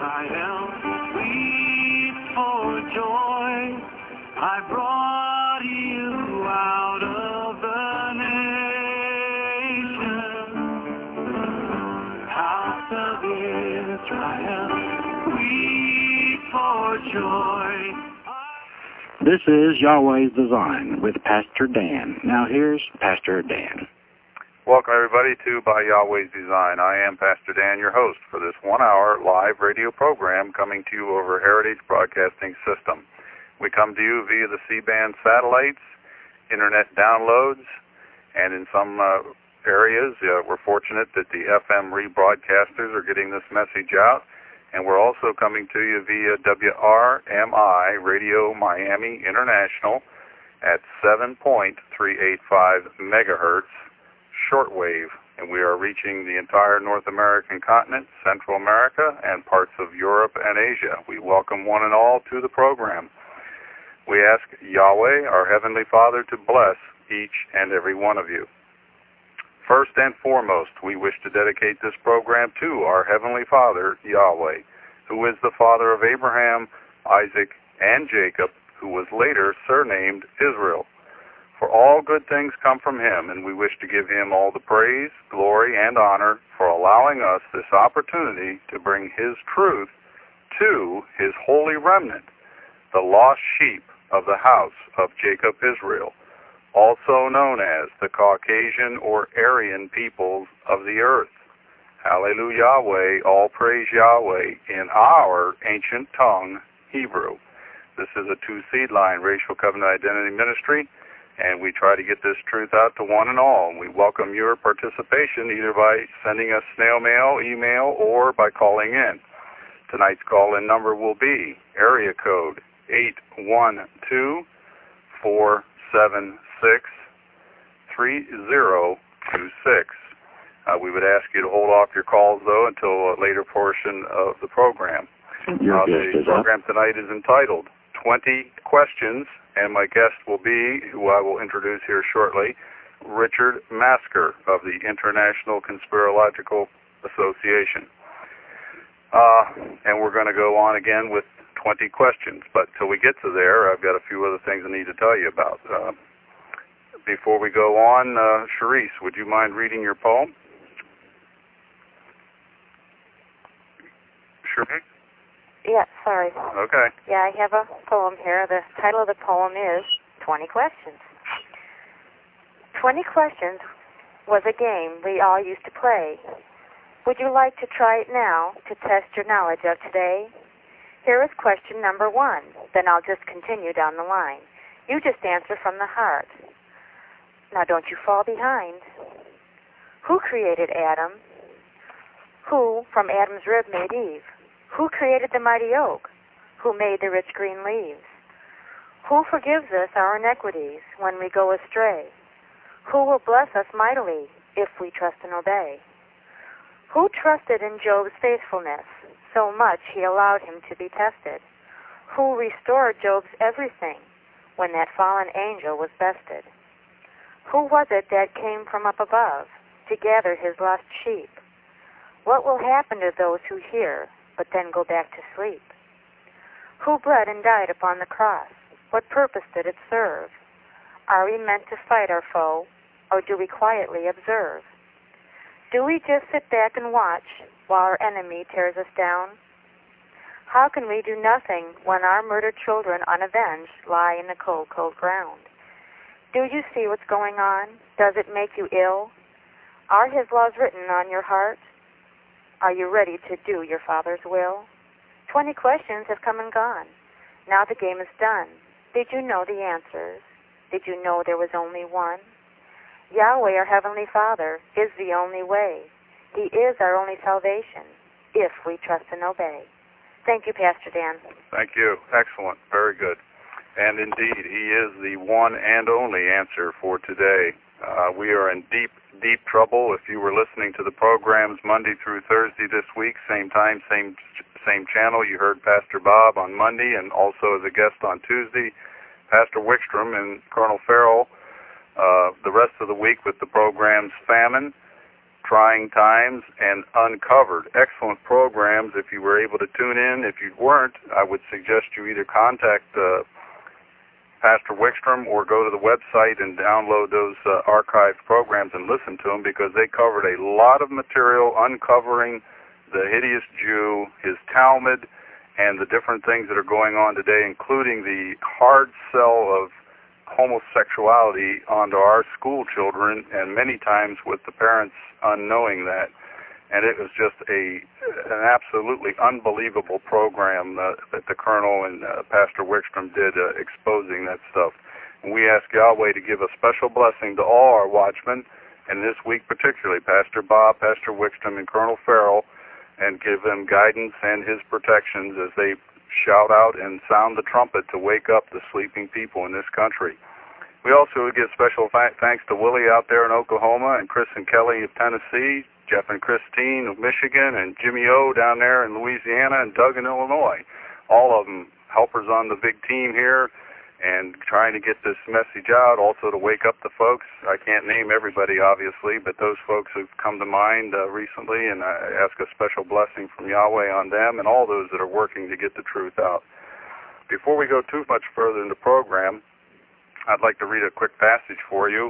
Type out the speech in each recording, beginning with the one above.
triumph, weep for joy. I brought you out of the nation, house of Israel, weep for joy. This is Yahweh's Design with Pastor Dan. Now here's Pastor Dan. Welcome everybody to By Yahweh's Design. I am Pastor Dan, your host for this 1-hour live radio program coming to you over Heritage Broadcasting System. We come to you via the C-band satellites, internet downloads, and in some areas we're fortunate that the FM rebroadcasters are getting this message out. And we're also coming to you via WRMI Radio Miami International at 7.385 megahertz shortwave. And we are reaching the entire North American continent, Central America, and parts of Europe and Asia. We welcome one and all to the program. We ask Yahweh, our Heavenly Father, to bless each and every one of you. First and foremost, we wish to dedicate this program to our Heavenly Father, Yahweh, who is the father of Abraham, Isaac, and Jacob, who was later surnamed Israel. For all good things come from him, and we wish to give him all the praise, glory, and honor for allowing us this opportunity to bring his truth to his holy remnant, the lost sheep of the house of Jacob Israel, also known as the Caucasian or Aryan peoples of the earth. Hallelujah, Yahweh, all praise Yahweh in our ancient tongue, Hebrew. This is a two-seed line racial covenant identity ministry, and we try to get this truth out to one and all. And we welcome your participation either by sending us snail mail, email, or by calling in. Tonight's call-in number will be area code 812-476-3026. We would ask you to hold off your calls, though, until a later portion of the program. The program tonight is entitled 20 Questions, and my guest will be, who I will introduce here shortly, Richard Masker of the International Conspirological Association. And we're going to go on again with 20 questions, but till we get to there, I've got a few other things I need to tell you about. Before we go on, Charisse, would you mind reading your poem? Charisse? Yeah, sorry. Okay. Yeah, I have a poem here. The title of the poem is 20 Questions. 20 Questions was a game we all used to play. Would you like to try it now to test your knowledge of today? Here is question number 1. Then I'll just continue down the line. You just answer from the heart. Now don't you fall behind. Who created Adam? Who from Adam's rib made Eve? Who created the mighty oak? Who made the rich green leaves? Who forgives us our iniquities when we go astray? Who will bless us mightily if we trust and obey? Who trusted in Job's faithfulness so much he allowed him to be tested? Who restored Job's everything when that fallen angel was bested? Who was it that came from up above to gather his lost sheep? What will happen to those who hear but then go back to sleep? Who bled and died upon the cross? What purpose did it serve? Are we meant to fight our foe, or do we quietly observe? Do we just sit back and watch while our enemy tears us down? How can we do nothing when our murdered children unavenged lie in the cold, cold ground? Do you see what's going on? Does it make you ill? Are his laws written on your heart? Are you ready to do your Father's will? 20 questions have come and gone. Now the game is done. Did you know the answers? Did you know there was only one? Yahweh, our Heavenly Father, is the only way. He is our only salvation, if we trust and obey. Thank you, Pastor Dan. Thank you. Excellent. Very good. And indeed, he is the one and only answer for today. We are in deep, deep trouble. If you were listening to the programs Monday through Thursday this week, same time, same channel, you heard Pastor Bob on Monday and also as a guest on Tuesday, Pastor Wickstrom and Colonel Farrell the rest of the week with the programs Famine, Trying Times, and Uncovered. Excellent programs if you were able to tune in. If you weren't, I would suggest you either contact Pastor Wickstrom or go to the website and download those archived programs and listen to them, because they covered a lot of material uncovering the hideous Jew, his Talmud, and the different things that are going on today, including the hard sell of homosexuality onto our school children, and many times with the parents unknowing that. And it was just an absolutely unbelievable program that the Colonel and Pastor Wickstrom did exposing that stuff. And we ask Yahweh to give a special blessing to all our watchmen, and this week particularly Pastor Bob, Pastor Wickstrom, and Colonel Farrell, and give them guidance and his protections as they shout out and sound the trumpet to wake up the sleeping people in this country. We also give special thanks to Willie out there in Oklahoma, and Chris and Kelly of Tennessee, Jeff and Christine of Michigan, and Jimmy O down there in Louisiana, and Doug in Illinois. All of them helpers on the big team here and trying to get this message out, also to wake up the folks. I can't name everybody, obviously, but those folks have come to mind recently, and I ask a special blessing from Yahweh on them and all those that are working to get the truth out. Before we go too much further in the program, I'd like to read a quick passage for you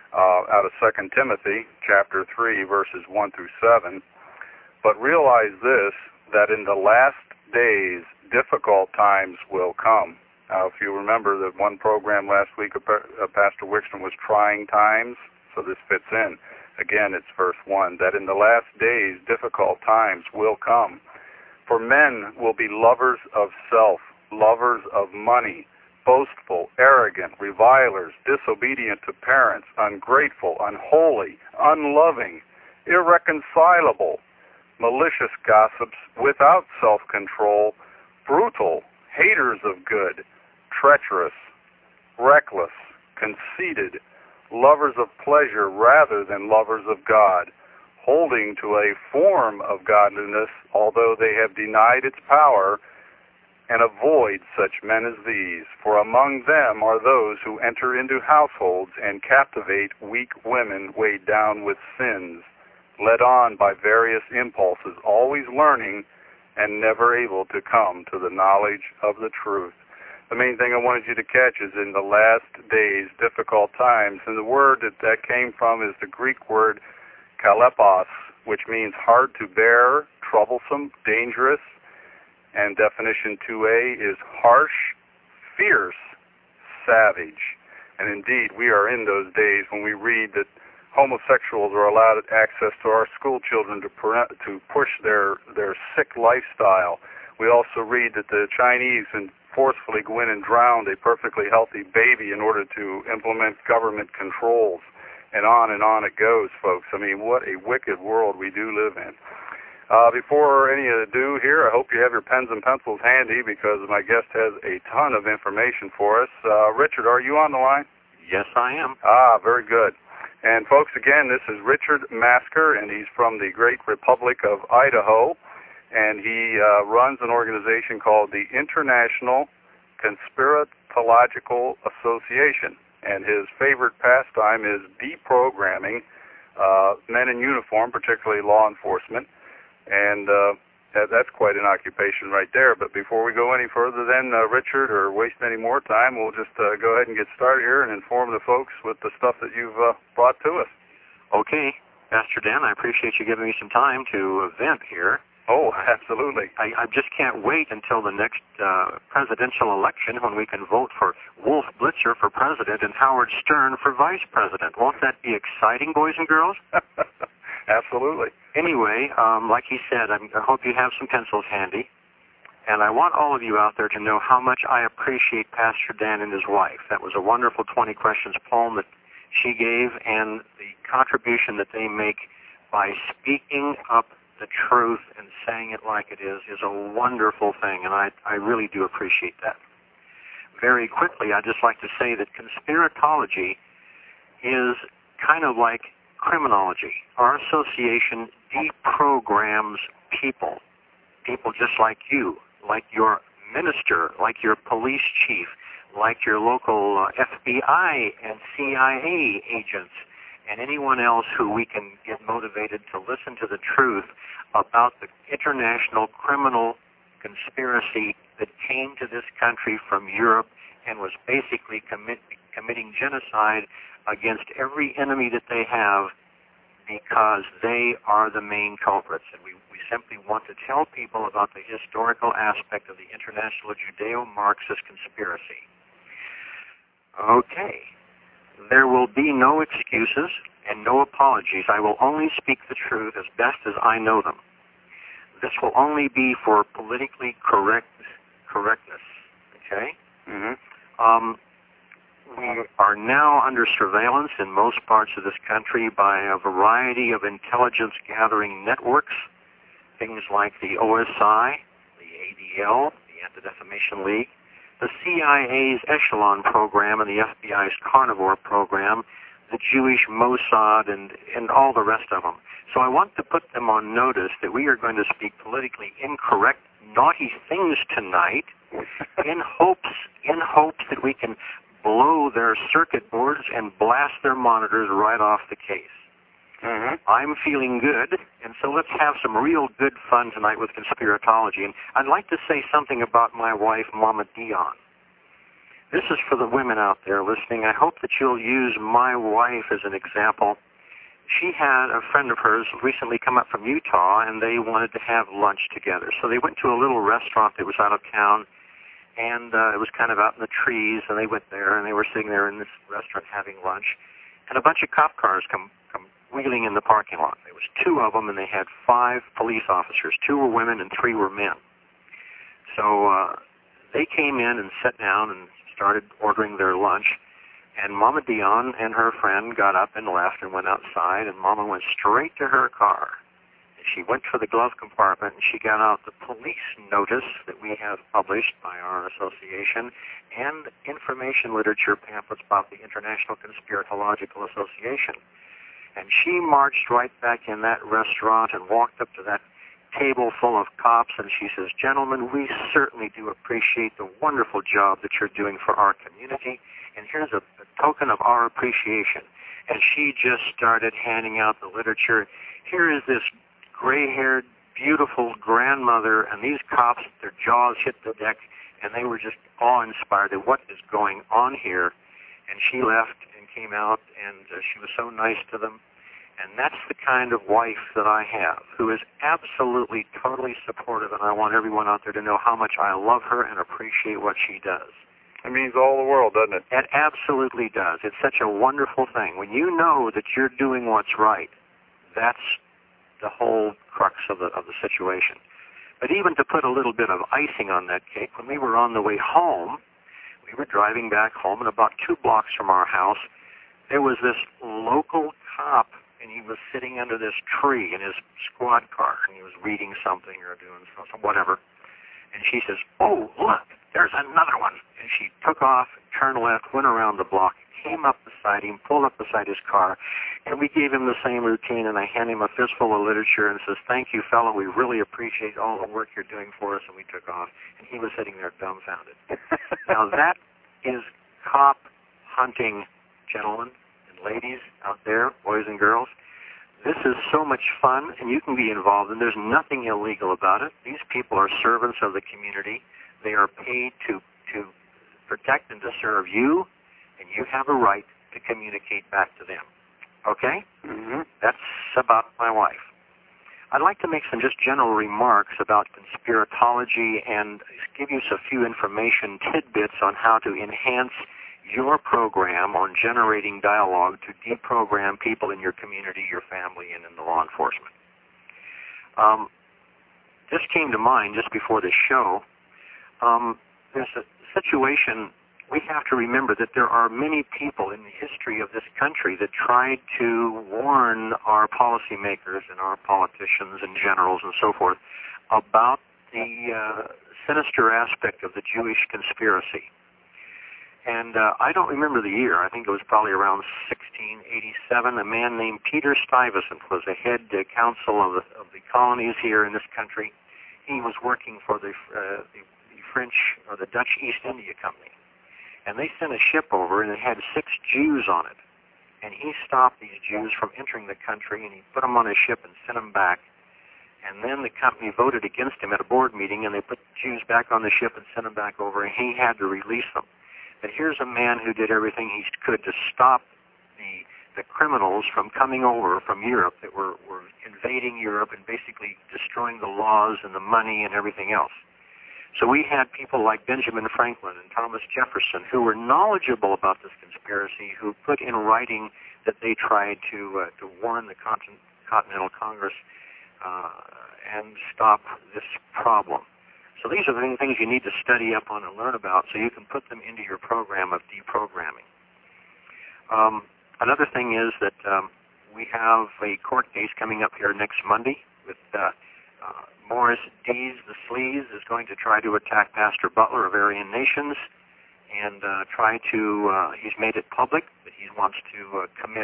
out of 2 Timothy, chapter 3, verses 1 through 7. But realize this, that in the last days difficult times will come. Now, if you remember that one program last week, Pastor Wickstrom was Trying Times, so this fits in. Again, it's verse 1, that in the last days difficult times will come. For men will be lovers of self, lovers of money, boastful, arrogant, revilers, disobedient to parents, ungrateful, unholy, unloving, irreconcilable, malicious gossips, without self-control, brutal, haters of good, treacherous, reckless, conceited, lovers of pleasure rather than lovers of God, holding to a form of godliness, although they have denied its power. And avoid such men as these, for among them are those who enter into households and captivate weak women weighed down with sins, led on by various impulses, always learning and never able to come to the knowledge of the truth. The main thing I wanted you to catch is in the last days, difficult times, and the word that came from is the Greek word kalepos, which means hard to bear, troublesome, dangerous. And definition 2a is harsh, fierce, savage. And indeed, we are in those days when we read that homosexuals are allowed access to our school children to push their sick lifestyle. We also read that the Chinese forcefully go in and drown a perfectly healthy baby in order to implement government controls. And on it goes, folks. I mean, what a wicked world we do live in. Before any ado here, I hope you have your pens and pencils handy, because my guest has a ton of information for us. Richard, are you on the line? Yes, I am. Very good. And folks, again, this is Richard Masker, and he's from the great Republic of Idaho, and he runs an organization called the International Conspiratological Association, and his favorite pastime is deprogramming men in uniform, particularly law enforcement. And that's quite an occupation right there. But before we go any further then, Richard, or waste any more time, we'll just go ahead and get started here and inform the folks with the stuff that you've brought to us. Okay. Pastor Dan, I appreciate you giving me some time to vent here. Oh, absolutely. I just can't wait until the next presidential election when we can vote for Wolf Blitzer for president and Howard Stern for vice president. Won't that be exciting, boys and girls? Absolutely. Anyway, like he said, I hope you have some pencils handy. And I want all of you out there to know how much I appreciate Pastor Dan and his wife. That was a wonderful 20 questions poem that she gave, and the contribution that they make by speaking up the truth and saying it like it is a wonderful thing, and I really do appreciate that. Very quickly, I'd just like to say that conspiratology is kind of like criminology. Our association deprograms people just like you, like your minister, like your police chief, like your local FBI and CIA agents and anyone else who we can get motivated to listen to the truth about the international criminal conspiracy that came to this country from Europe and was basically committing genocide against every enemy that they have, because they are the main culprits. And we simply want to tell people about the historical aspect of the international Judeo-Marxist conspiracy. Okay. There will be no excuses and no apologies. I will only speak the truth as best as I know them. This will only be for politically correctness. Okay? Mm-hmm. We are now under surveillance in most parts of this country by a variety of intelligence gathering networks, things like the OSI, the ADL, the Anti-Defamation League, the CIA's Echelon program and the FBI's Carnivore program, the Jewish Mossad, and all the rest of them. So I want to put them on notice that we are going to speak politically incorrect, naughty things tonight in hopes that we can blow their circuit boards and blast their monitors right off the case. Mm-hmm. I'm feeling good, and so let's have some real good fun tonight with conspiratology. And I'd like to say something about my wife, Mama Dion. This is for the women out there listening. I hope that you'll use my wife as an example. She had a friend of hers recently come up from Utah, and they wanted to have lunch together. So they went to a little restaurant that was out of town, and it was kind of out in the trees, and they went there, and they were sitting there in this restaurant having lunch, and a bunch of cop cars come wheeling in the parking lot. There was 2 of them, and they had 5 police officers. 2 were women and 3 were men. So they came in and sat down and started ordering their lunch, and Mama Dion and her friend got up and left and went outside, and Mama went straight to her car. She went for the glove compartment, and she got out the police notice that we have published by our association and information literature pamphlets about the International Conspiratological Association. And she marched right back in that restaurant and walked up to that table full of cops, and she says, "Gentlemen, we certainly do appreciate the wonderful job that you're doing for our community, and here's a token of our appreciation." And she just started handing out the literature. Here is this gray-haired, beautiful grandmother, and these cops, their jaws hit the deck, and they were just awe-inspired at what is going on here. And she left and came out, and she was so nice to them. And that's the kind of wife that I have, who is absolutely, totally supportive, and I want everyone out there to know how much I love her and appreciate what she does. It means all the world, doesn't it? It absolutely does. It's such a wonderful thing. When you know that you're doing what's right, that's the whole crux of the situation. But even to put a little bit of icing on that cake, when we were on the way home, we were driving back home, and about 2 blocks from our house, there was this local cop, and he was sitting under this tree in his squad car, and he was reading something or doing something, whatever. And she says, "Oh, look, there's another one." And she took off, turned left, went around the block, came up beside him, pulled up beside his car, and we gave him the same routine, and I handed him a fistful of literature and says, "Thank you, fellow, we really appreciate all the work you're doing for us," and we took off. And he was sitting there dumbfounded. Now that is cop hunting, gentlemen and ladies out there, boys and girls. This is so much fun, and you can be involved, and there's nothing illegal about it. These people are servants of the community. They are paid to protect and to serve you, and you have a right to communicate back to them. Okay? Mm-hmm. That's about my wife. I'd like to make some just general remarks about conspiratology and give you a few information tidbits on how to enhance your program on generating dialogue to deprogram people in your community, your family, and in the law enforcement. This came to mind just before the show. There's a situation. We have to remember that there are many people in the history of this country that tried to warn our policymakers and our politicians and generals and so forth about the sinister aspect of the Jewish conspiracy. And I don't remember the year. I think it was probably around 1687. A man named Peter Stuyvesant was the head counsel of the colonies here in this country. He was working for the French or the Dutch East India Company. And they sent a ship over, and it had 6 Jews on it. and he stopped these Jews from entering the country, and he put them on a ship and sent them back. And then the company voted against him at a board meeting, and they put the Jews back on the ship and sent them back over, and he had to release them. But here's a man who did everything he could to stop the criminals from coming over from Europe that were invading Europe and basically destroying the laws and the money and everything else. So we had people like Benjamin Franklin and Thomas Jefferson who were knowledgeable about this conspiracy, who put in writing that they tried to warn the Continental Congress and stop this problem. So these are the things you need to study up on and learn about so you can put them into your program of deprogramming. Another thing is that we have a court case coming up here next Monday with Morris Dees, the Sleaze, is going to try to attack Pastor Butler of Aryan Nations and he's made it public that he wants to commit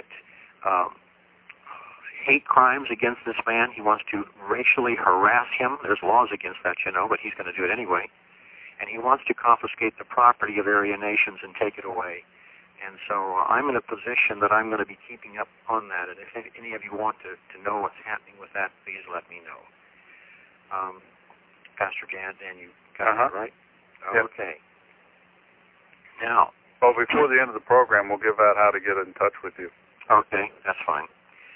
hate crimes against this man. He wants to racially harass him. There's laws against that, but he's going to do it anyway. And he wants to confiscate the property of Aryan Nations and take it away. And so I'm in a position that I'm going to be keeping up on that. And if any of you want to know what's happening with that, please let me know. Pastor Dan, you got it, right? Yep. Okay. Now. Well, before the end of the program, we'll give out how to get in touch with you. Okay, that's fine.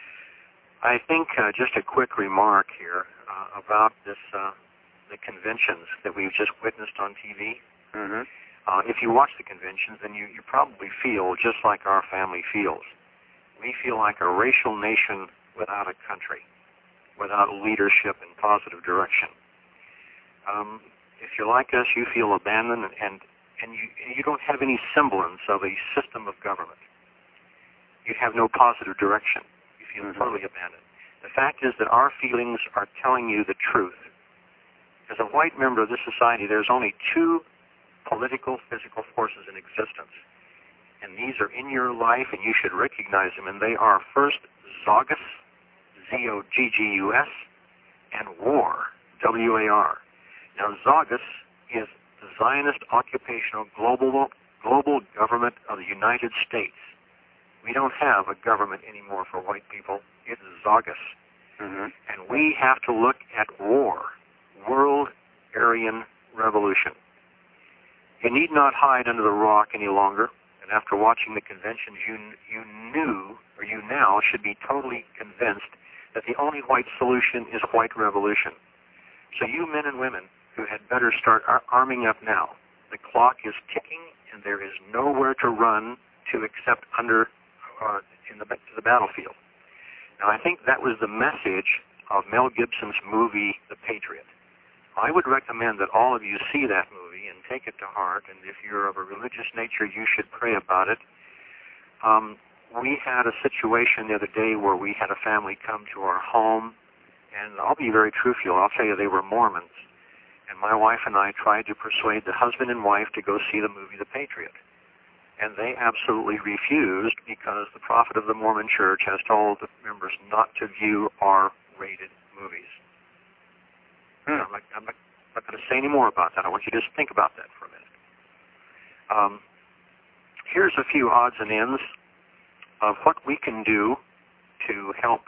I think just a quick remark here about this, the conventions that we've just witnessed on TV. Mm-hmm. If you watch the conventions, then you probably feel just like our family feels. We feel like a racial nation without a country, without leadership and positive direction. If you're like us, you feel abandoned and you don't have any semblance of a system of government. You have no positive direction. You feel totally abandoned. The fact is that our feelings are telling you the truth. As a white member of this society, there's only two political, physical forces in existence. And these are in your life, and you should recognize them. And they are first Zoggus, Z-O-G-G-U-S, and war, W-A-R. Now, Zoggus is the Zionist Occupational Global Government of the United States. We don't have a government anymore for white people. It's Zoggus. Mm-hmm. And we have to look at war, World Aryan Revolution. You need not hide under the rock any longer. And after watching the conventions, you knew, or you now should be totally convinced that the only white solution is white revolution. So you men and women who had better start arming up now. The clock is ticking, and there is nowhere to run to except to the battlefield. Now, I think that was the message of Mel Gibson's movie, The Patriot. I would recommend that all of you see that movie and take it to heart, and if you're of a religious nature, you should pray about it. We had a situation the other day where we had a family come to our home, and I'll be very truthful. I'll tell you, they were Mormons. And my wife and I tried to persuade the husband and wife to go see the movie The Patriot. And they absolutely refused because the prophet of the Mormon Church has told the members not to view R-rated movies. I'm not going to say any more about that. I want you to just think about that for a minute. Here's a few odds and ends of what we can do to help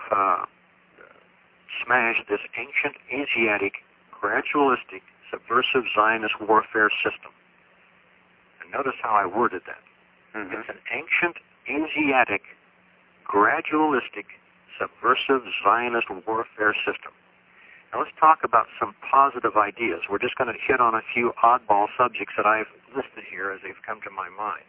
smash this ancient, Asiatic, gradualistic, subversive Zionist warfare system. And notice how I worded that. Mm-hmm. It's an ancient, Asiatic, gradualistic, subversive Zionist warfare system. Now let's talk about some positive ideas. We're just going to hit on a few oddball subjects that I've listed here as they've come to my mind.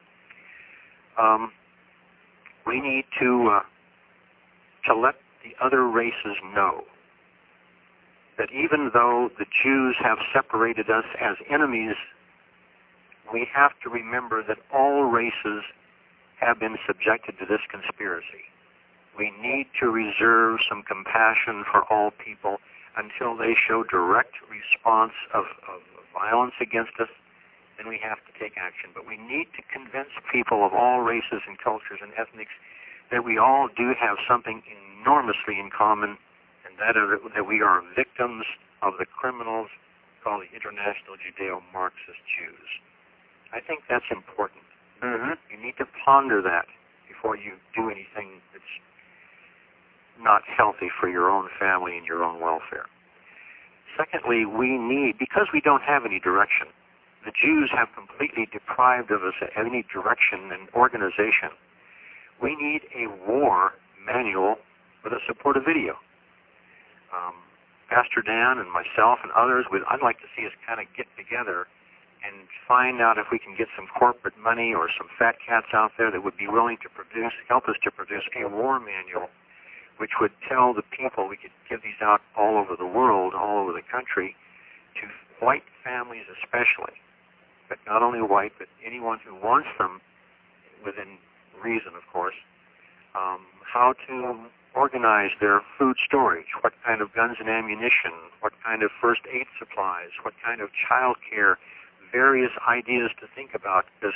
We need to let the other races know that even though the Jews have separated us as enemies, we have to remember that all races have been subjected to this conspiracy. We need to reserve some compassion for all people until they show direct response of violence against us, then we have to take action. But we need to convince people of all races and cultures and ethnics that we all do have something enormously in common, and that we are victims of the criminals called the International Judeo-Marxist Jews. I think that's important. Mm-hmm. You need to ponder that before you do anything that's not healthy for your own family and your own welfare. Secondly, because we don't have any direction, the Jews have completely deprived of us of any direction and organization. We need a war manual with a supportive video. Pastor Dan and myself and others, I'd like to see us kind of get together and find out if we can get some corporate money or some fat cats out there that would be willing to help us to produce a war manual, which would tell the people, we could give these out all over the world, all over the country, to white families especially, but not only white, but anyone who wants them, within reason, of course, how to organize their food storage, what kind of guns and ammunition, what kind of first aid supplies, what kind of child care, various ideas to think about, because,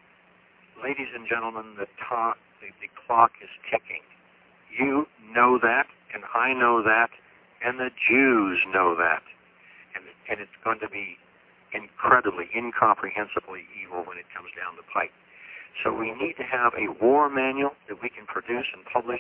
ladies and gentlemen, the clock is ticking. You know that, and I know that, and the Jews know that. And it's going to be incredibly, incomprehensibly evil when it comes down the pipe. So we need to have a war manual that we can produce and publish,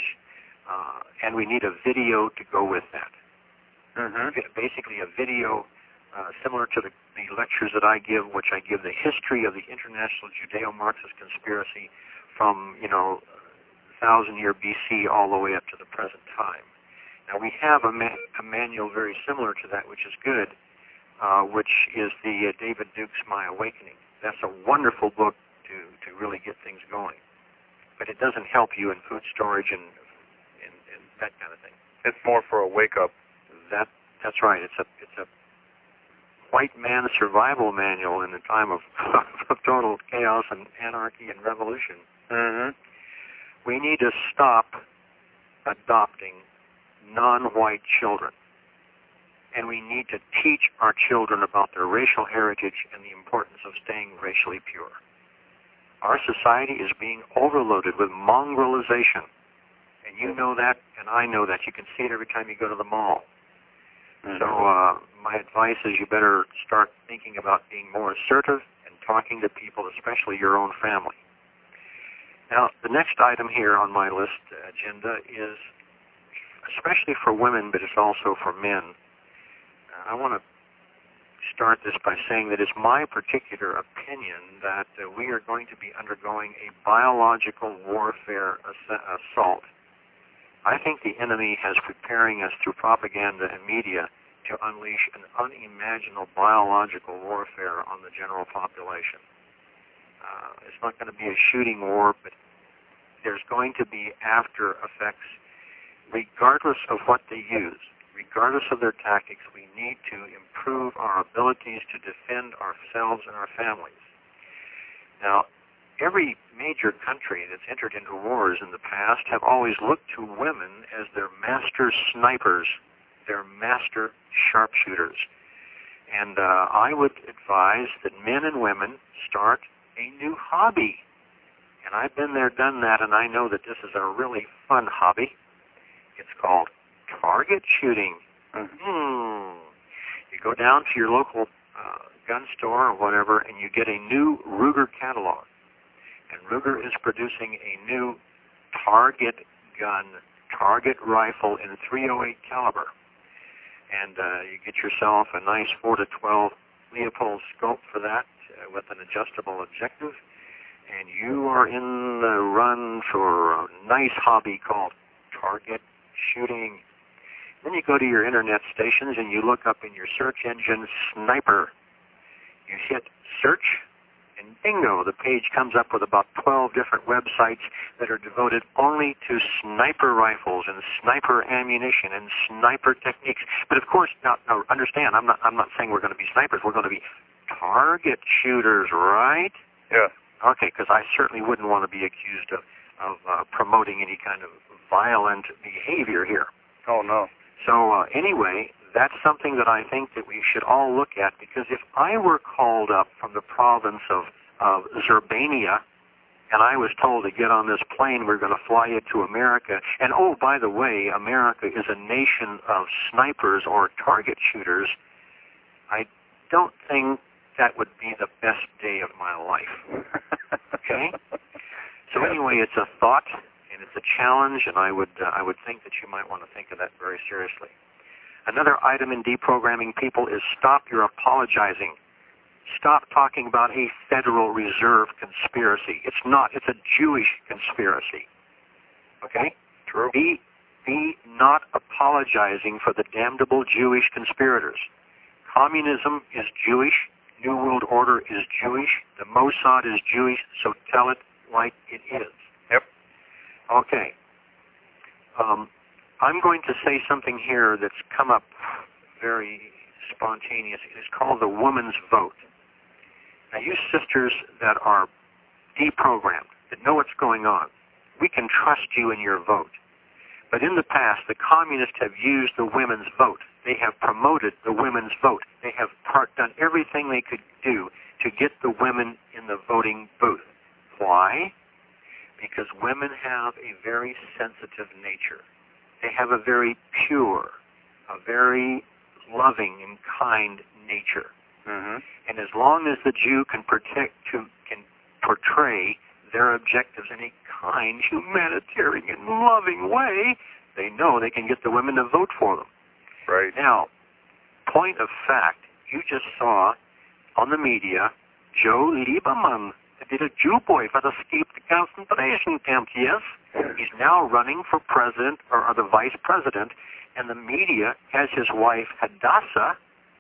and we need a video to go with that. Mm-hmm. Basically a video similar to the lectures that I give, which I give the history of the international Judeo-Marxist conspiracy from, 1,000-year BC all the way up to the present time. Now we have a manual very similar to that, which is good, which is the David Duke's My Awakening. That's a wonderful book to really get things going. But it doesn't help you in food storage and that kind of thing. It's more for a wake-up. That's right. It's a white man survival manual in a time of total chaos and anarchy and revolution. Mm-hmm. We need to stop adopting non-white children. And we need to teach our children about their racial heritage and the importance of staying racially pure. Our society is being overloaded with mongrelization. And you know that, and I know that. You can see it every time you go to the mall. Mm-hmm. So my advice is you better start thinking about being more assertive and talking to people, especially your own family. Now, the next item here on my list agenda is, especially for women, but it's also for men, I want to start this by saying that it's my particular opinion that we are going to be undergoing a biological warfare assault. I think the enemy has preparing us through propaganda and media to unleash an unimaginable biological warfare on the general population. It's not going to be a shooting war, but there's going to be after effects regardless of what they use. Regardless of their tactics, we need to improve our abilities to defend ourselves and our families. Now, every major country that's entered into wars in the past have always looked to women as their master snipers, their master sharpshooters. And I would advise that men and women start a new hobby. And I've been there, done that, and I know that this is a really fun hobby. It's called target shooting. Mm-hmm. You go down to your local gun store or whatever, and you get a new Ruger catalog. And Ruger is producing a new target gun, target rifle in .308 caliber. And you get yourself a nice 4-12 Leupold scope for that with an adjustable objective, and you are in the run for a nice hobby called target shooting. Then you go to your internet stations and you look up in your search engine sniper. You hit search, and bingo, the page comes up with about 12 different websites that are devoted only to sniper rifles and sniper ammunition and sniper techniques. But of course, now understand, I'm not saying we're going to be snipers. We're going to be target shooters, right? Yeah. Okay, because I certainly wouldn't want to be accused of promoting any kind of violent behavior here. Oh, no. So anyway, that's something that I think that we should all look at, because if I were called up from the province of Zerbania and I was told to get on this plane, we're going to fly you to America, and oh, by the way, America is a nation of snipers or target shooters, I don't think that would be the best day of my life. Okay? So anyway, it's a thought and it's a challenge, and I would think that you might want to think of that very seriously. Another item in deprogramming people is stop your apologizing. Stop talking about a Federal Reserve conspiracy. It's not. It's a Jewish conspiracy. Okay? True. Be not apologizing for the damnable Jewish conspirators. Communism is Jewish. New World Order is Jewish. The Mossad is Jewish, so tell it like it is. Yep. Okay. I'm going to say something here that's come up very spontaneous. It is called the woman's vote. Now, you sisters that are deprogrammed, that know what's going on, we can trust you in your vote. But in the past, the communists have used the women's vote. They have promoted the women's vote. They have done everything they could do to get the women in the voting booth. Why? Because women have a very sensitive nature. They have a very pure, a very loving and kind nature. Mm-hmm. And as long as the Jew can portray their objectives in a kind, humanitarian, and loving way, they know they can get the women to vote for them. Right. Now, point of fact, you just saw on the media Joe Lieberman, the Jew boy that escaped the concentration camp, yes? He's now running for president or the vice president, and the media has his wife, Hadassah,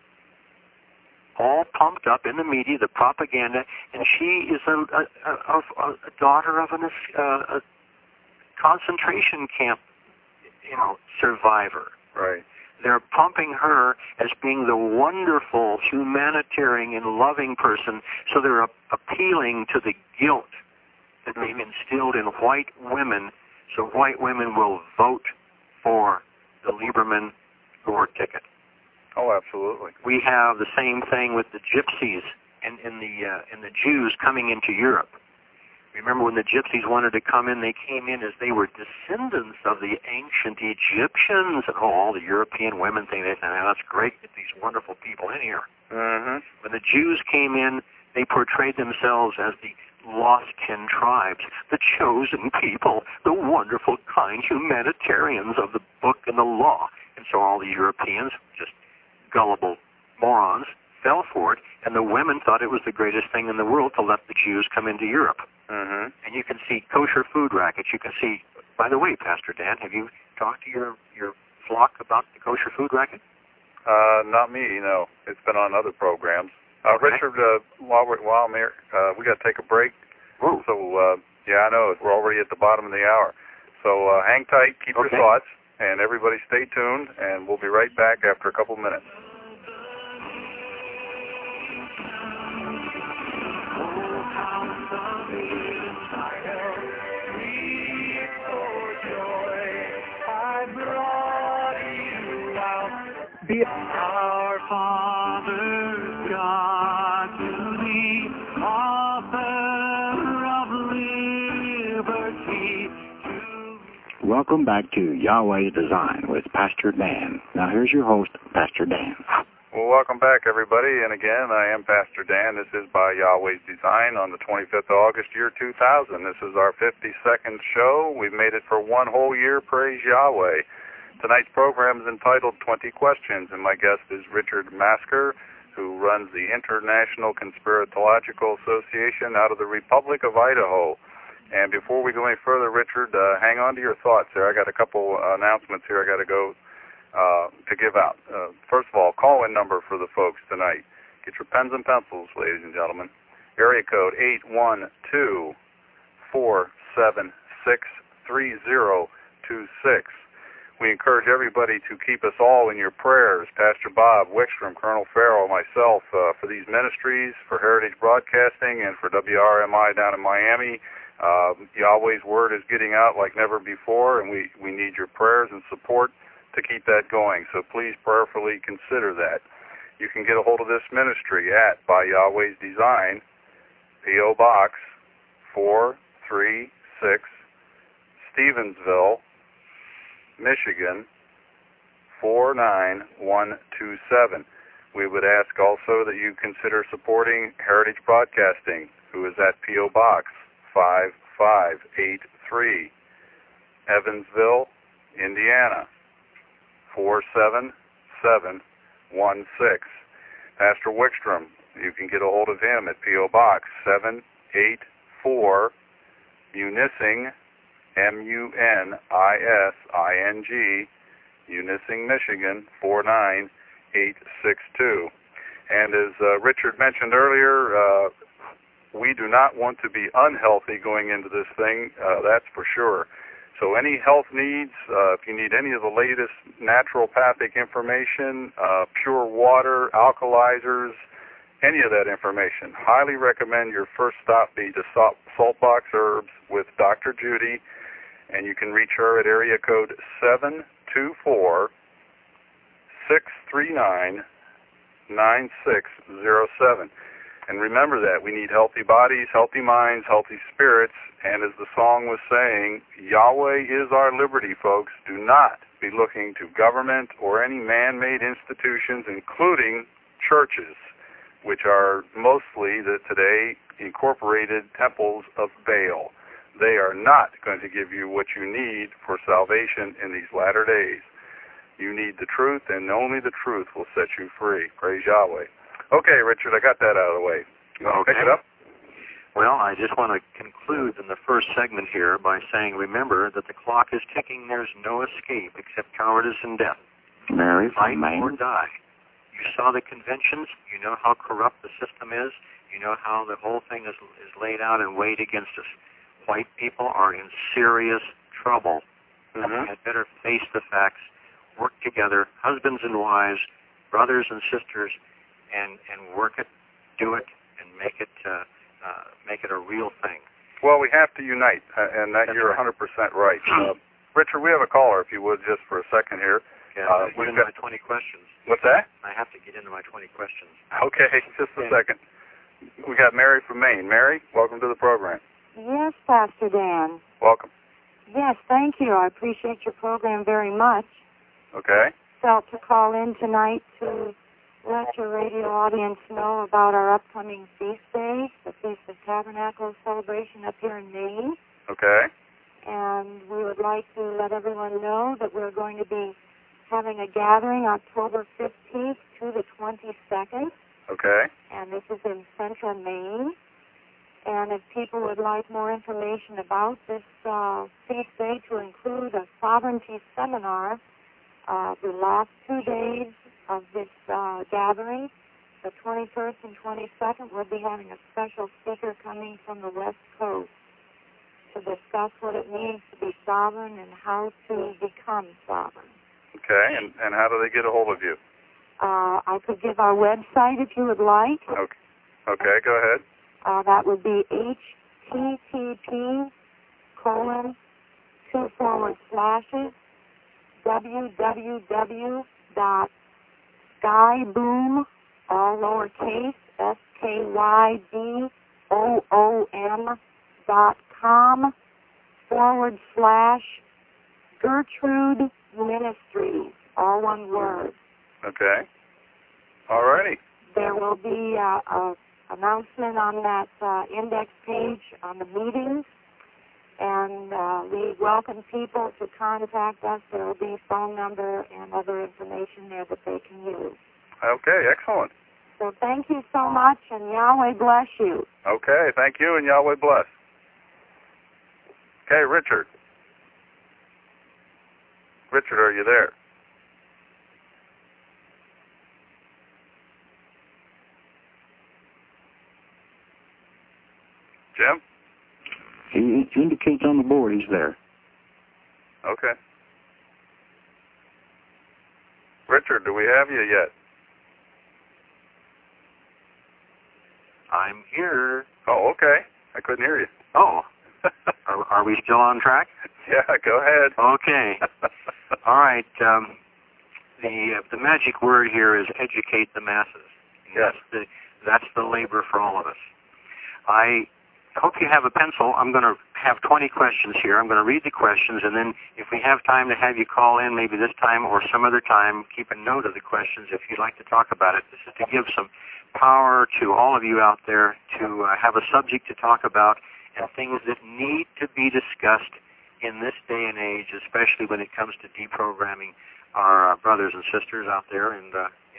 all pumped up in the media, the propaganda, and she is a daughter of a concentration camp, survivor. Right. They're pumping her as being the wonderful, humanitarian, and loving person, so they're appealing to the guilt that they've instilled in white women, so white women will vote for the Lieberman Gore ticket. Oh, absolutely. We have the same thing with the gypsies and the Jews coming into Europe. Remember when the gypsies wanted to come in, they came in as they were descendants of the ancient Egyptians. And all the European women think, that's great, get these wonderful people in here. Mm-hmm. When the Jews came in, they portrayed themselves as the lost 10 tribes, the chosen people, the wonderful, kind humanitarians of the book and the law. And so all the Europeans, just gullible morons, fell for it, and the women thought it was the greatest thing in the world to let the Jews come into Europe. Mm-hmm. And you can see kosher food rackets. You can see, by the way, Pastor Dan, have you talked to your flock about the kosher food racket? Not me, no. It's been on other programs. Okay. Richard, while I'm here, we got to take a break. Whoa. So, yeah, I know. We're already at the bottom of the hour. So hang tight, keep your thoughts, and everybody stay tuned, and we'll be right back after a couple minutes. Be our Father, God, to thee, author of liberty. Welcome back to Yahweh's Design with Pastor Dan. Now here's your host, Pastor Dan. Well, welcome back, everybody. And again, I am Pastor Dan. This is by Yahweh's Design on the 25th of August, year 2000. This is our 52nd show. We've made it for one whole year. Praise Yahweh. Tonight's program is entitled 20 Questions, and my guest is Richard Masker, who runs the International Conspiratological Association out of the Republic of Idaho. And before we go any further, Richard, hang on to your thoughts there. I got a couple announcements here I got to go to give out. First of all, call-in number for the folks tonight. Get your pens and pencils, ladies and gentlemen. Area code 812-476-3026. We encourage everybody to keep us all in your prayers. Pastor Bob Wickstrom, Colonel Farrell, myself, for these ministries, for Heritage Broadcasting, and for WRMI down in Miami. Yahweh's Word is getting out like never before, and we need your prayers and support to keep that going. So please prayerfully consider that. You can get a hold of this ministry at By Yahweh's Design, P.O. Box 436, Stevensville, Michigan 49127. We would ask also that you consider supporting Heritage Broadcasting, who is at P.O. Box 583. Evansville, Indiana, 47716. Pastor Wickstrom, you can get a hold of him at P.O. Box 784, Munising, Munising, Munising, Michigan, 49862. And as Richard mentioned earlier, we do not want to be unhealthy going into this thing, that's for sure. So any health needs, if you need any of the latest naturopathic information, pure water, alkalizers, any of that information, highly recommend your first stop be to Saltbox Herbs with Dr. Judy, and you can reach her at area code 724-639-9607. And remember that we need healthy bodies, healthy minds, healthy spirits, and as the song was saying, Yahweh is our liberty, folks. Do not be looking to government or any man-made institutions, including churches, which are mostly today incorporated temples of Baal. They are not going to give you what you need for salvation in these latter days. You need the truth, and only the truth will set you free. Praise Yahweh. Okay, Richard, I got that out of the way. You want to pick it up? Well, I just want to conclude in the first segment here by saying, remember that the clock is ticking. There's no escape except cowardice and death. Mary from Fight Maine. or die. You saw the conventions. You know how corrupt the system is. You know how the whole thing is laid out and weighed against us. White people are in serious trouble. We had better face the facts, work together, husbands and wives, brothers and sisters, and work it, do it, and make it a real thing. Well, we have to unite, and that you're 100% right. Richard, we have a caller, if you would, just for a second here. Yeah, get into my 20 questions. What's that? I have to get into my 20 questions. Okay, just a second. We got Mary from Maine. Mary, welcome to the program. Yes, Pastor Dan. Welcome. Yes, thank you. I appreciate your program very much. Okay. Felt to call in tonight to let your radio audience know about our upcoming feast day, the Feast of Tabernacles celebration up here in Maine. Okay. And we would like to let everyone know that we're going to be having a gathering October 15th to the 22nd. Okay. And this is in central Maine. And if people would like more information about this feast day, to include a sovereignty seminar, the last 2 days of this gathering, the 21st and 22nd, we'll be having a special speaker coming from the West Coast to discuss what it means to be sovereign and how to become sovereign. Okay, and how do they get a hold of you? I could give our website if you would like. Okay, go ahead. That would be http://www.skyboom, all lowercase, SKYBOOM.com/Gertrude Ministries, all one word. Okay. All righty. There will be an announcement on that index page on the meetings, and we welcome people to contact us. There will be a phone number and other information there that they can use. Okay, excellent. So thank you so much, and Yahweh bless you. Okay, thank you, and Yahweh bless. Okay, Richard. Richard, are you there? Jim? He indicates on the board he's there. Okay. Richard, do we have you yet? I'm here. Oh, okay. I couldn't hear you. Oh, are we still on track? Yeah, go ahead. Okay. All right. The magic word here is educate the masses. Yes. That's the labor for all of us. I hope you have a pencil. I'm going to have 20 questions here. I'm going to read the questions, and then if we have time to have you call in, maybe this time or some other time, keep a note of the questions if you'd like to talk about it. This is to give some power to all of you out there to have a subject to talk about and things that need to be discussed in this day and age, especially when it comes to deprogramming our brothers and sisters out there in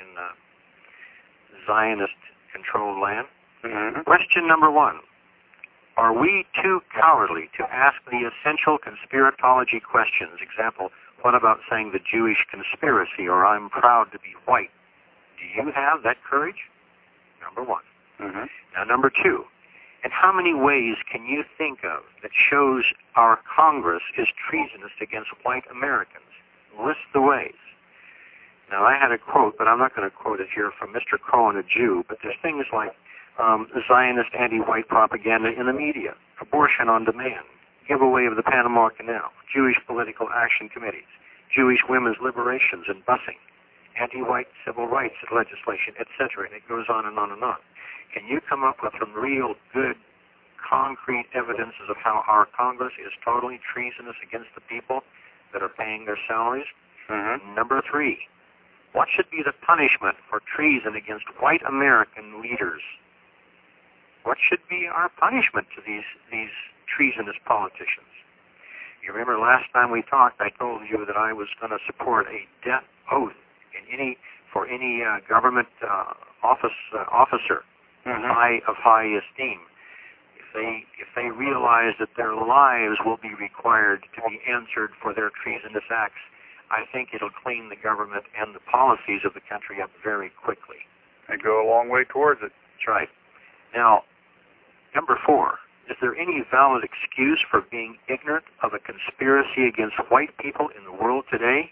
Zionist-controlled land. Mm-hmm. Question number 1. Are we too cowardly to ask the essential conspiratology questions? Example, what about saying the Jewish conspiracy, or I'm proud to be white? Do you have that courage? Number 1. Mm-hmm. Now, number 2. In how many ways can you think of that shows our Congress is treasonous against white Americans? List the ways. Now, I had a quote, but I'm not going to quote it here, from Mr. Cohen, a Jew, but there's things like Zionist anti-white propaganda in the media, abortion on demand, giveaway of the Panama Canal, Jewish political action committees, Jewish women's liberations and busing, anti-white civil rights legislation, etc., and it goes on and on and on. Can you come up with some real good, concrete evidences of how our Congress is totally treasonous against the people that are paying their salaries? Mm-hmm. Number 3, what should be the punishment for treason against white American leaders? What should be our punishment to these treasonous politicians? You remember last time we talked, I told you that I was going to support a death oath for any government officer Mm-hmm. of high esteem. If they realize that their lives will be required to be answered for their treasonous acts, I think it'll clean the government and the policies of the country up very quickly. They go a long way towards it. That's right. Now, number 4, is there any valid excuse for being ignorant of a conspiracy against white people in the world today?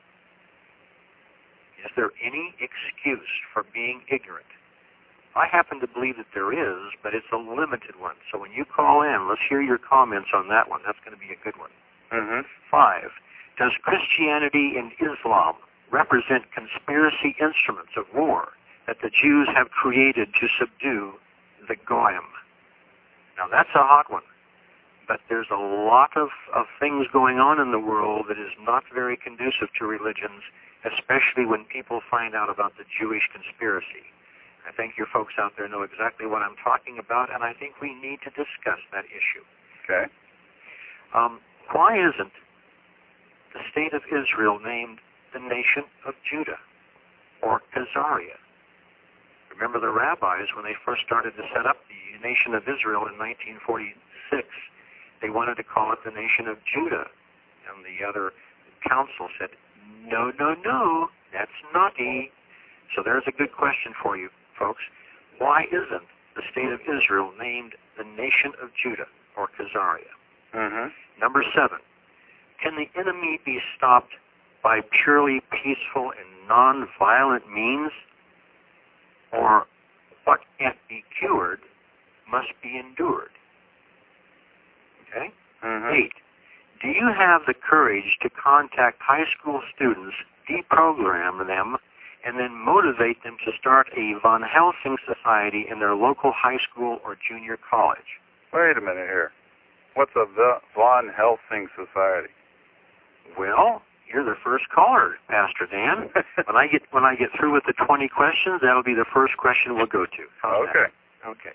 Is there any excuse for being ignorant? I happen to believe that there is, but it's a limited one. So when you call in, let's hear your comments on that one. That's going to be a good one. Mm-hmm. 5, does Christianity and Islam represent conspiracy instruments of war that the Jews have created to subdue the Goyim? Now, that's a hot one. But there's a lot of things going on in the world that is not very conducive to religions, especially when people find out about the Jewish conspiracy. I think your folks out there know exactly what I'm talking about, and I think we need to discuss that issue. Okay. Why isn't the state of Israel named the nation of Judah, or Khazaria? Remember the rabbis, when they first started to set up the nation of Israel in 1946, they wanted to call it the nation of Judah. And the other council said, no, that's naughty. So there's a good question for you, folks. Why isn't the state of Israel named the nation of Judah, or Khazaria? Mm-hmm. Number 7, can the enemy be stopped by purely peaceful and non-violent means? Or what can't be cured must be endured? Okay? Mm-hmm. 8, do you have the courage to contact high school students, deprogram them, and then motivate them to start a Von Helsing Society in their local high school or junior college? Wait a minute here. What's a Von Helsing Society? Well, you're the first caller, Pastor Dan. When I get through with the 20 questions, that'll be the first question we'll go to. How's Okay. that? Okay.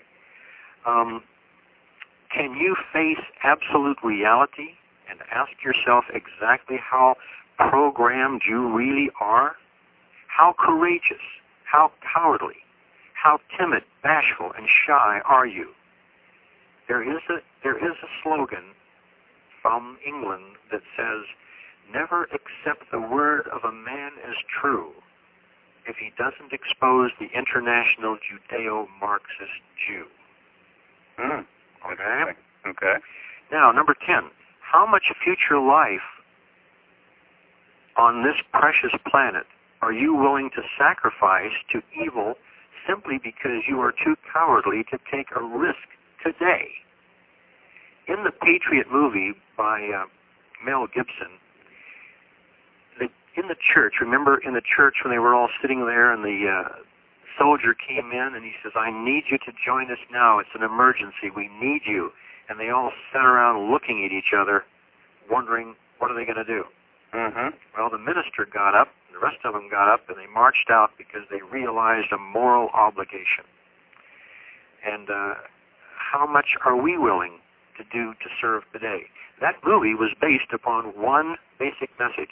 Can you face absolute reality and ask yourself exactly how programmed you really are? How courageous, how cowardly, how timid, bashful, and shy are you? There is a slogan from England that says, never accept the word of a man as true if he doesn't expose the international Judeo-Marxist Jew. Mm. Okay? Okay. Now, number 10, how much future life on this precious planet are you willing to sacrifice to evil simply because you are too cowardly to take a risk today? In the Patriot movie by Mel Gibson, in the church, remember in the church when they were all sitting there and the soldier came in and he says, I need you to join us now. It's an emergency. We need you. And they all sat around looking at each other, wondering, what are they going to do? Mm-hmm. Well, the minister got up, and the rest of them got up, and they marched out because they realized a moral obligation. And how much are we willing to do to serve today. That movie was based upon one basic message.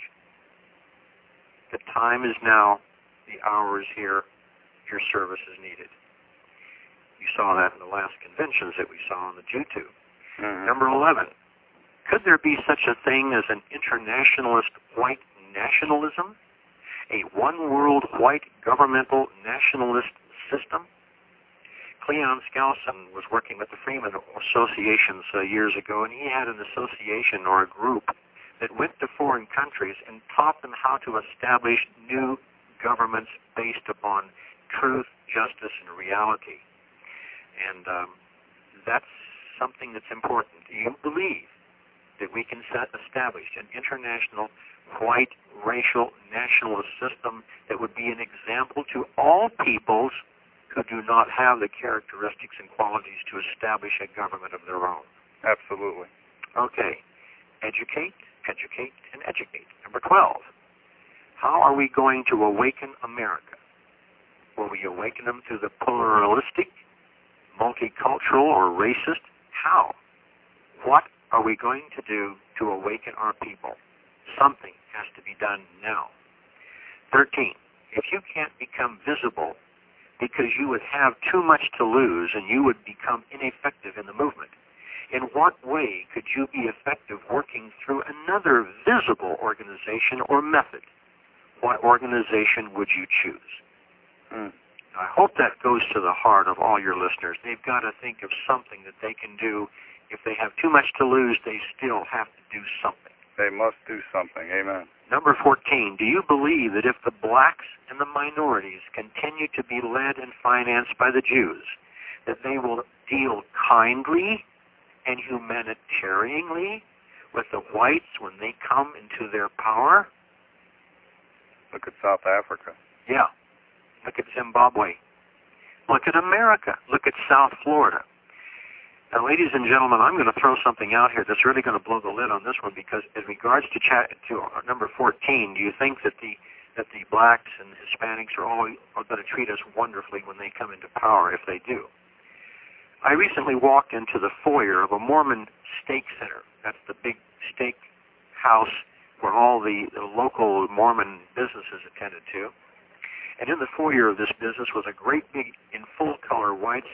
The time is now, the hour is here, your service is needed. You saw that in the last conventions that we saw on the YouTube. Mm-hmm. Number 11, could there be such a thing as an internationalist white nationalism? A one-world white governmental nationalist system? Cleon Skousen was working with the Freeman Associations years ago, and he had an association or a group that went to foreign countries and taught them how to establish new governments based upon truth, justice, and reality. And that's something that's important. Do you believe that we can establish an international white racial nationalist system that would be an example to all peoples who do not have the characteristics and qualities to establish a government of their own? Absolutely. Okay. Educate, educate, and educate. Number 12. How are we going to awaken America? Will we awaken them to the pluralistic, multicultural, or racist? How? What are we going to do to awaken our people? Something has to be done now. 13. If you can't become visible because you would have too much to lose and you would become ineffective in the movement, in what way could you be effective working through another visible organization or method? What organization would you choose? I hope that goes to the heart of all your listeners. They've got to think of something that they can do. If they have too much to lose, they still have to do something. They must do something. Amen. Number 14, do you believe that if the blacks and the minorities continue to be led and financed by the Jews, that they will deal kindly and humanitarianly with the whites when they come into their power? Look at South Africa. Yeah. Look at Zimbabwe. Look at America. Look at South Florida. Now, ladies and gentlemen, I'm going to throw something out here that's really going to blow the lid on this one, because in regards to number 14, do you think that the blacks and Hispanics are going to treat us wonderfully when they come into power? If they do, I recently walked into the foyer of a Mormon steak center. That's the big steak house where all the local Mormon businesses attended to. And in the foyer of this business was a great big, in full color,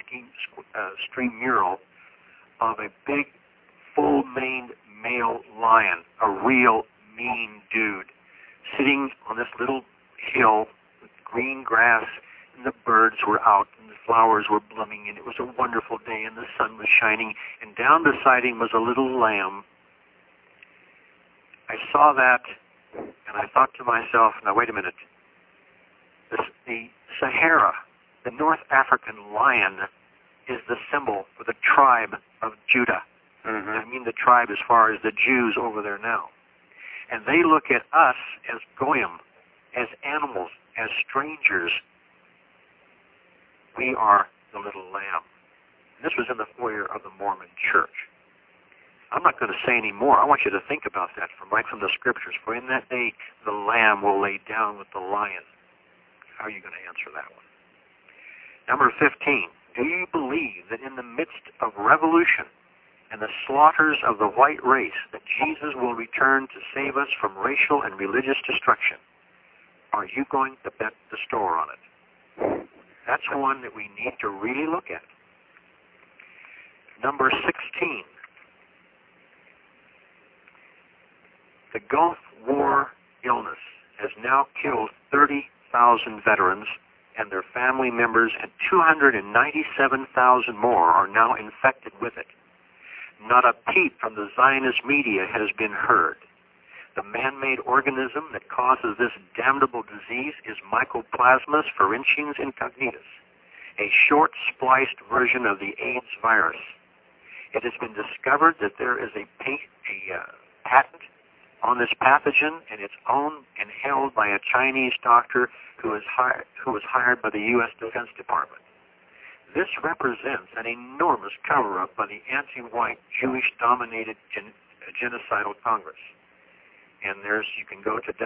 stream mural of a big, full-maned male lion, a real mean dude, sitting on this little hill with green grass, and the birds were out, and the flowers were blooming, and it was a wonderful day, and the sun was shining, and down beside him was a little lamb. I saw that, and I thought to myself, now wait a minute, the Sahara, the North African lion, is the symbol for the tribe of Judah. Mm-hmm. I mean the tribe as far as the Jews over there now. And they look at us as goyim, as animals, as strangers. We are the little lamb. And this was in the foyer of the Mormon church. I'm not going to say any more. I want you to think about that right from the scriptures. For in that day, the lamb will lay down with the lion. How are you going to answer that one? Number 15. Do you believe that in the midst of revolution and the slaughters of the white race, that Jesus will return to save us from racial and religious destruction? Are you going to bet the store on it? That's one that we need to really look at. Number 16. The Gulf War illness has now killed 30,000 veterans and their family members, and 297,000 more are now infected with it. Not a peep from the Zionist media has been heard. The man-made organism that causes this damnable disease is Mycoplasma pharyngeans incognitus, a short-spliced version of the AIDS virus. It has been discovered that there is a patent on this pathogen, and it's owned and held by a Chinese doctor who was hired by the U.S. Defense Department. This represents an enormous cover-up by the anti-white, Jewish-dominated genocidal Congress. And you can go to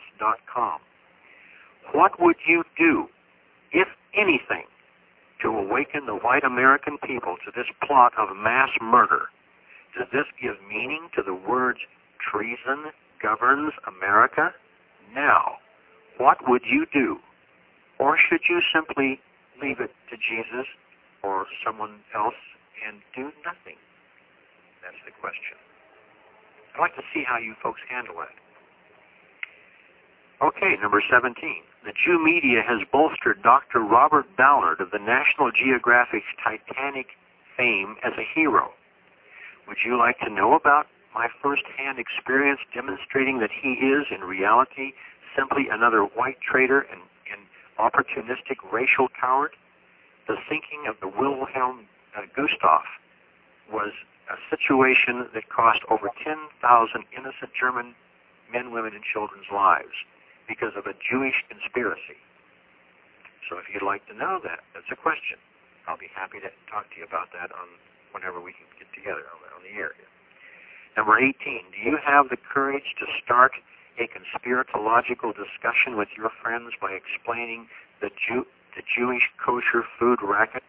www.gulfwarvets.com. What would you do, if anything, to awaken awaken the white American people to this plot of mass murder? Does this give meaning to the words treason governs America? Now, what would you do? Or should you simply leave it to Jesus or someone else and do nothing? That's the question. I'd like to see how you folks handle it. Okay, number 17. The Jew media has bolstered Dr. Robert Ballard of the National Geographic's Titanic fame as a hero. Would you like to know about my first-hand experience demonstrating that he is, in reality, simply another white traitor and opportunistic racial coward? The sinking of the Wilhelm Gustave was a situation that cost over 10,000 innocent German men, women, and children's lives because of a Jewish conspiracy. So if you'd like to know that, that's a question. I'll be happy to talk to you about that whenever we can get together on the air here. Number 18, do you have the courage to start a conspiratological discussion with your friends by explaining the Jewish kosher food racket?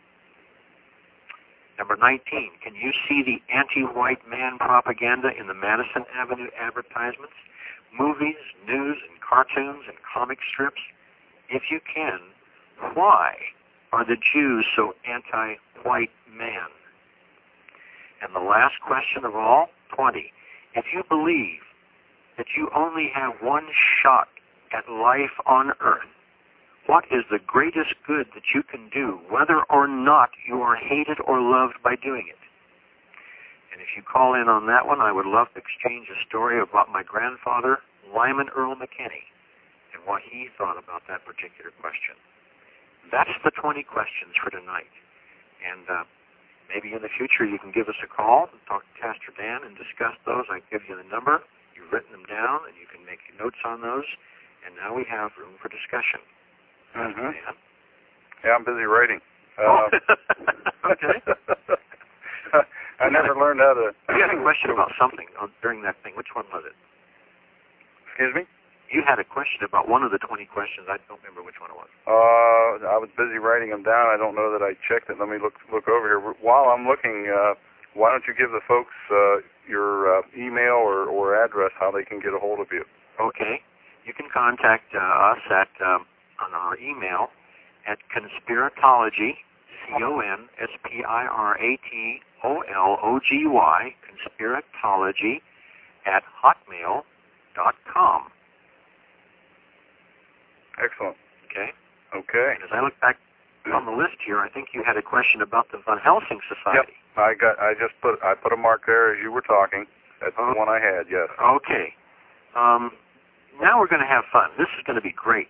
Number 19, can you see the anti-white man propaganda in the Madison Avenue advertisements, movies, news, and cartoons and comic strips? If you can, why are the Jews so anti-white man? And the last question of all, 20, if you believe that you only have one shot at life on earth, what is the greatest good that you can do, whether or not you are hated or loved by doing it? And if you call in on that one, I would love to exchange a story about my grandfather, Lyman Earl McKinney, and what he thought about that particular question. That's the 20 questions for tonight. And maybe in the future you can give us a call and talk to Pastor Dan and discuss those. I give you the number. You've written them down, and you can make notes on those. And now we have room for discussion. Mm-hmm. Yeah, I'm busy writing. Okay. I never learned how to... You had a question about something during that thing. Which one was it? Excuse me? You had a question about one of the 20 questions. I don't remember which one it was. I was busy writing them down. I don't know that I checked it. Let me look over here. While I'm looking, why don't you give the folks your email or address, how they can get a hold of you? Okay. You can contact us at on our email at conspiratology, conspiratology, conspiratology at hotmail.com. Excellent. Okay. Okay. And as I look back on the list here, I think you had a question about the Van Helsing Society. Yep. I put a mark there as you were talking. That's the one I had. Yes. Okay. Now we're going to have fun. This is going to be great.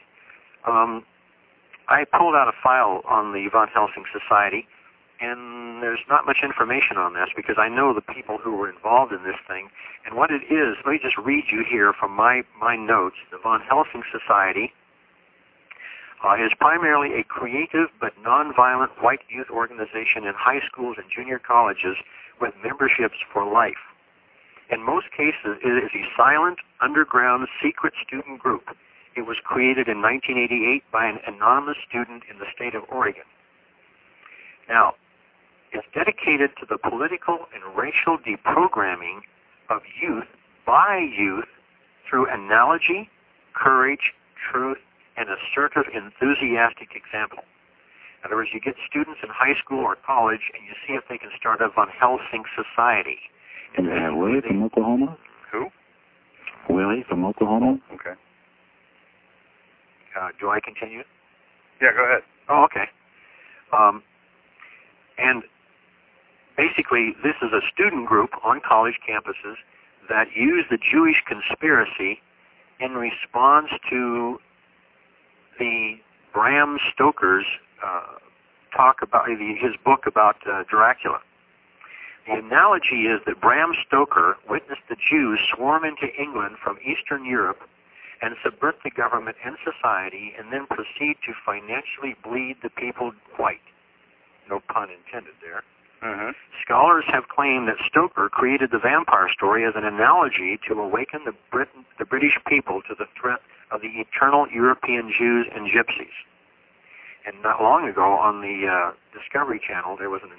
I pulled out a file on the Van Helsing Society, and there's not much information on this because I know the people who were involved in this thing. And what it is, let me just read you here from my notes. The Van Helsing Society is primarily a creative but nonviolent white youth organization in high schools and junior colleges with memberships for life. In most cases, it is a silent, underground, secret student group. It was created in 1988 by an anonymous student in the state of Oregon. Now, it's dedicated to the political and racial deprogramming of youth by youth through analogy, courage, truth, and assertive, enthusiastic example. In other words, you get students in high school or college, and you see if they can start a Van Helsing Society. And you have Willie from Oklahoma? Who? Willie from Oklahoma? Okay. Do I continue? Yeah, go ahead. Oh, okay. And basically, this is a student group on college campuses that use the Jewish conspiracy in response to the Bram Stoker's talk about his book about Dracula. The analogy is that Bram Stoker witnessed the Jews swarm into England from Eastern Europe and subvert the government and society, and then proceed to financially bleed the people white. No pun intended there. Mm-hmm. Scholars have claimed that Stoker created the vampire story as an analogy to awaken the British people to the threat of the eternal European Jews and Gypsies. And not long ago on the Discovery Channel, there was a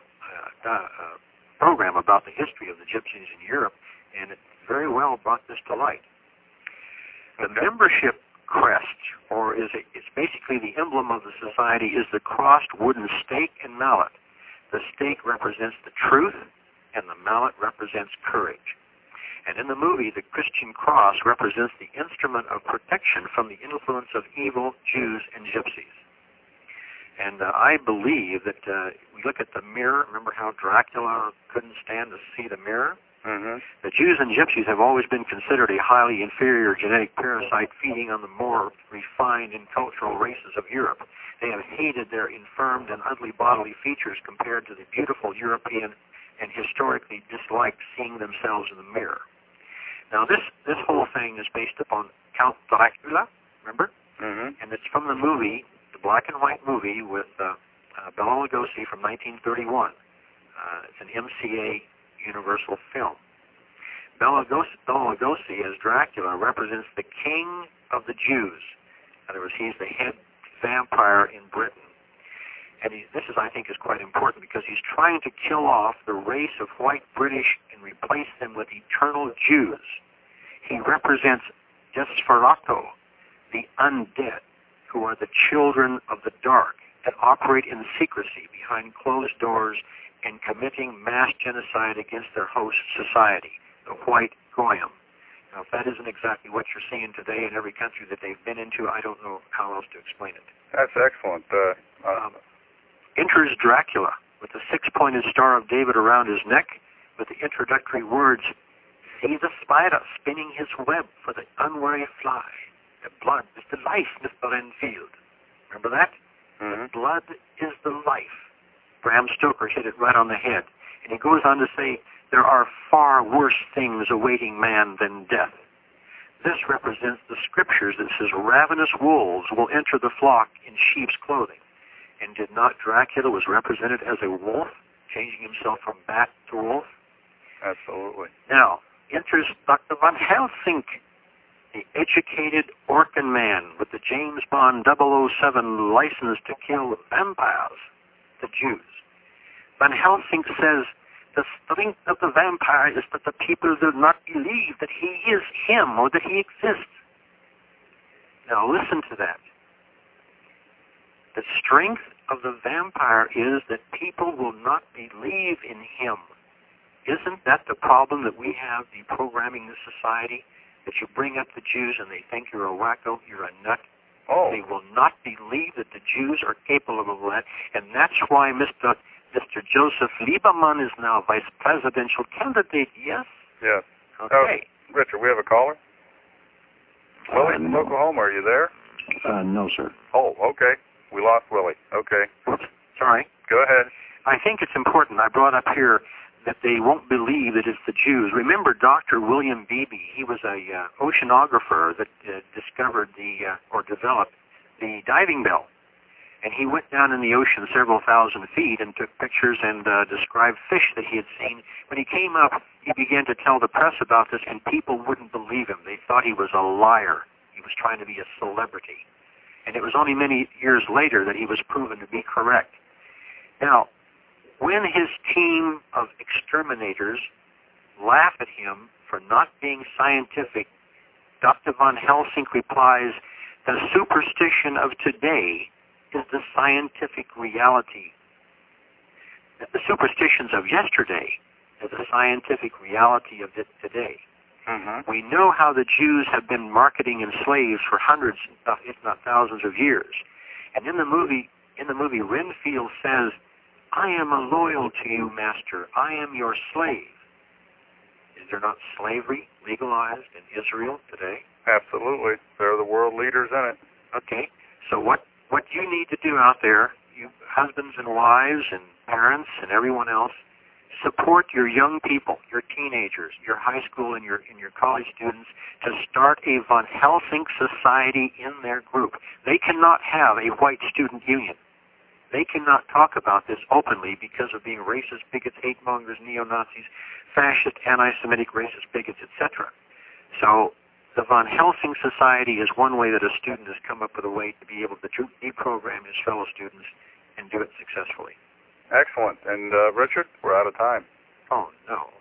program about the history of the gypsies in Europe, and it very well brought this to light. The membership crest, or it's basically the emblem of the society, is the crossed wooden stake and mallet. The stake represents the truth, and the mallet represents courage. And in the movie, the Christian cross represents the instrument of protection from the influence of evil Jews and gypsies. And I believe that we look at the mirror. Remember how Dracula couldn't stand to see the mirror? Mm-hmm. The Jews and gypsies have always been considered a highly inferior genetic parasite feeding on the more refined and cultural races of Europe. They have hated their infirmed and ugly bodily features compared to the beautiful European, and historically disliked seeing themselves in the mirror. Now this whole thing is based upon Count Dracula, remember? Mm-hmm. And it's from the movie, the black and white movie with Bela Lugosi from 1931. It's an MCA Universal film. Bela Lugosi as Dracula represents the king of the Jews. In other words, he's the head vampire in Britain. And this is, I think, is quite important because he's trying to kill off the race of white British and replace them with eternal Jews. He represents Desperado, the undead, who are the children of the dark that operate in secrecy behind closed doors and committing mass genocide against their host society, the white Goyim. Now, if that isn't exactly what you're seeing today in every country that they've been into, I don't know how else to explain it. That's excellent. Enters Dracula with the six-pointed Star of David around his neck with the introductory words, "See the spider spinning his web for the unwary fly. The blood is the life, Mr. Renfield." Remember that? Mm-hmm. The blood is the life. Bram Stoker hit it right on the head. And he goes on to say, there are far worse things awaiting man than death. This represents the scriptures that says ravenous wolves will enter the flock in sheep's clothing. And did not Dracula was represented as a wolf, changing himself from bat to wolf? Absolutely. Now, enters Dr. Van Helsing, the educated Orkin man with the James Bond 007 license to kill vampires, the Jews. Van Helsing says, the strength of the vampire is that the people do not believe that he is him or that he exists. Now listen to that. The strength of the vampire is that people will not believe in him. Isn't that the problem that we have deprogramming the society? That you bring up the Jews and they think you're a wacko, you're a nut. Oh. They will not believe that the Jews are capable of that, and that's why Mr. Joseph Lieberman is now vice presidential candidate, yes? Yes. Okay. Richard, we have a caller? Willie from no. Oklahoma, are you there? No, sir. Oh, okay. We lost Willie. Okay. Oops, sorry. Go ahead. I think it's important. I brought up here that they won't believe that it's the Jews. Remember Dr. William Beebe? He was a oceanographer that discovered or developed the diving bell. And he went down in the ocean several thousand feet and took pictures and described fish that he had seen. When he came up, he began to tell the press about this, and people wouldn't believe him. They thought he was a liar. He was trying to be a celebrity. And it was only many years later that he was proven to be correct. Now, when his team of exterminators laugh at him for not being scientific, Dr. Van Helsing replies, the superstition of today is the scientific reality. The superstitions of yesterday is the scientific reality of today. Mm-hmm. We know how the Jews have been marketing in slaves for hundreds, if not thousands of years. And in the movie, Renfield says, I am loyal to you, master. I am your slave. Is there not slavery legalized in Israel today? Absolutely. They're the world leaders in it. Okay. So what you need to do out there, you husbands and wives and parents and everyone else, support your young people, your teenagers, your high school and your college students to start a Van Helsing society in their group. They cannot have a white student union. They cannot talk about this openly because of being racist, bigots, hate mongers, neo-Nazis, fascist, anti-Semitic, racist, bigots, etc. So The Von Helsing Society is one way that a student has come up with a way to be able to deprogram his fellow students and do it successfully. Excellent. And Richard, we're out of time. Oh, no.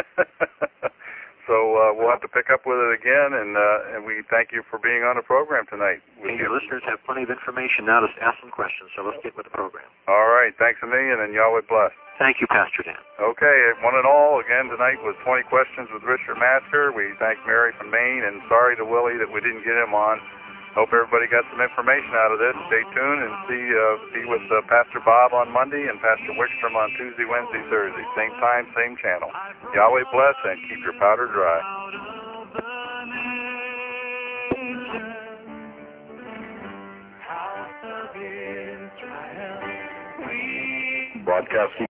So we'll have to pick up with it again, and we thank you for being on the program tonight. Okay, your listeners have plenty of information now to ask some questions, so let's get with the program. All right. Thanks a million, and Yahweh bless. Thank you, Pastor Dan. Okay, one and all, again, tonight was 20 Questions with Richard Masker. We thank Mary from Maine, and sorry to Willie that we didn't get him on. Hope everybody got some information out of this. Stay tuned and see with Pastor Bob on Monday and Pastor Wickstrom on Tuesday, Wednesday, Thursday. Same time, same channel. Yahweh bless, and keep your powder dry. Broadcasting